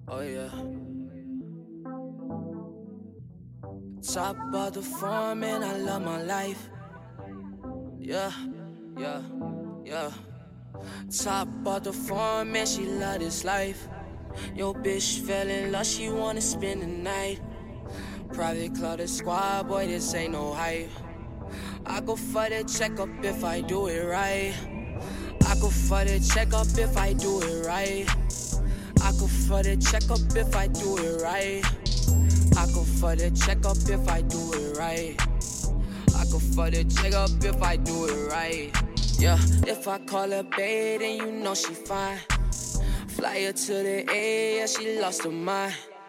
Oh yeah. Top of the farm and I love my life. Yeah, yeah, yeah. Top of the farm and she love this life. Yo bitch fell in love, she wanna spend the night. Private club, the squad, boy, this ain't no hype. I go for the checkup if I do it right. I go for the checkup if I do it right. I go for the checkup if I do it right. I go for the checkup if I do it right. I go for the checkup if I do it right. Yeah, if I call her babe, then you know she fine. Fly her to the A, yeah, she lost her mind.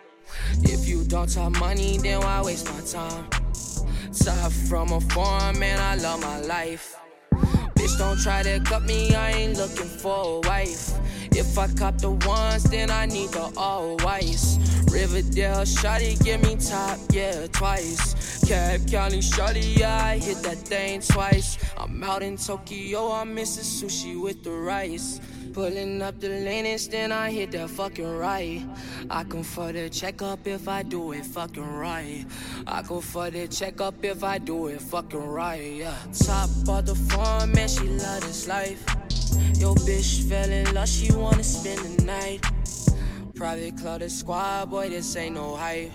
If you don't talk money, then why waste my time? Top from a farm, man, I love my life. Bitch, don't try to cut me, I ain't looking for a wife. If I cop the ones, then I need the all whites. Riverdale, shawty, give me top, yeah, twice. Cab County, shawty, yeah, I hit that thing twice. I'm out in Tokyo, I'm missing sushi with the rice. Pulling up the latest, then I hit that fucking right. I come for the checkup if I do it fucking right. I go for the checkup if I do it fucking right, yeah. Top of the farm, man, she love this life. Yo bitch fell in love, she wanna spend the night. Private club, the squad, boy, this ain't no hype.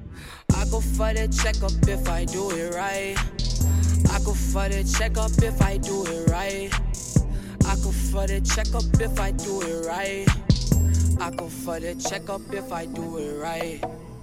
I go for the checkup if I do it right. I go for the checkup if I do it right. I go for the checkup if I do it right. I go for the checkup if I do it right.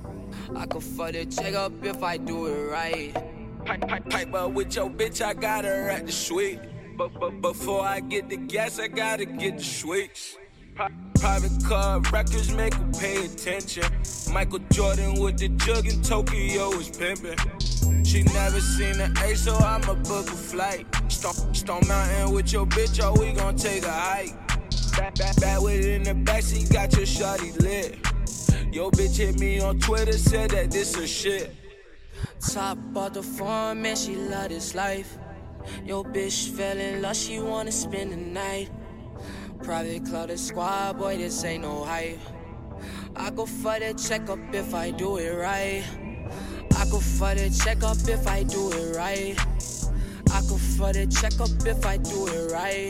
I go for the checkup if I do it right. Pipe up with your bitch, I got her at the suite. But before I get the gas, I gotta get the sweets. Private car records make her pay attention. Michael Jordan with the jug in Tokyo is pimping. She never seen an A, so I'ma book a flight. Stone Mountain with your bitch, oh, we gon' take a hike. Back with it in the backseat, got your shawty lit. Yo bitch hit me on Twitter, said that this a shit. Top of the farm, man, she love this life. Yo bitch fell in love, she wanna spend the night. Private club, the squad, boy, this ain't no hype. I go for the checkup if I do it right. I go for the checkup if I do it right. I go for the checkup if I do it right.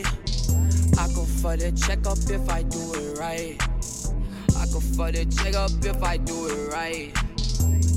I go for the checkup if I do it right. I go for the checkup if I do it right.